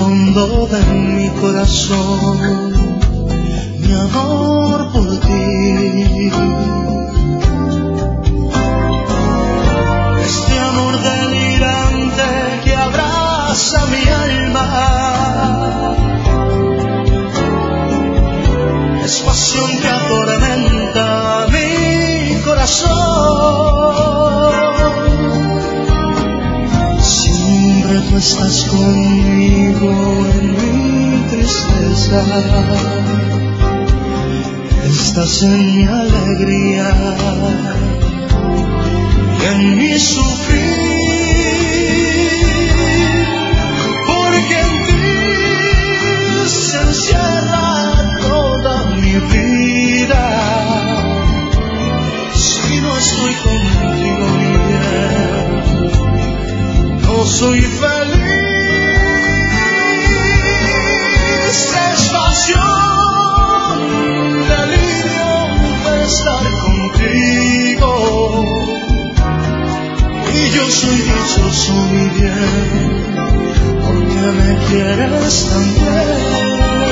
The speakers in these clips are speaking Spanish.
fondo de mi corazón mi amor por ti. Este amor delirante que abraza mi alma es pasión que atormenta mi corazón. Siempre tú estás conmigo en mi tristeza, estás en mi alegría y en mi sufrir, porque en ti se encierra toda mi vida. Si no estoy contigo, mi bien, no soy feliz. Es pasión, delirio de estar contigo, y yo soy dichoso, mi bien, porque me quieres tan bien.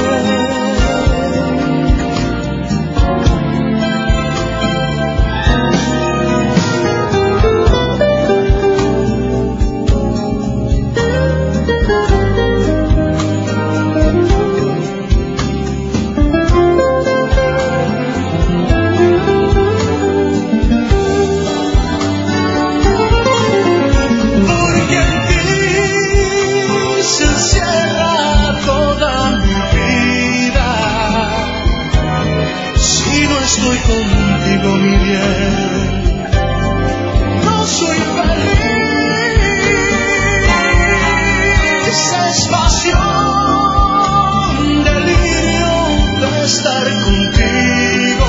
Estoy contigo, mi bien, no soy feliz. Es pasión, delirio de estar contigo,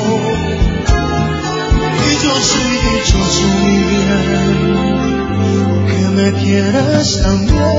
y yo soy dichoso, mi bien, que me quieres tan bien.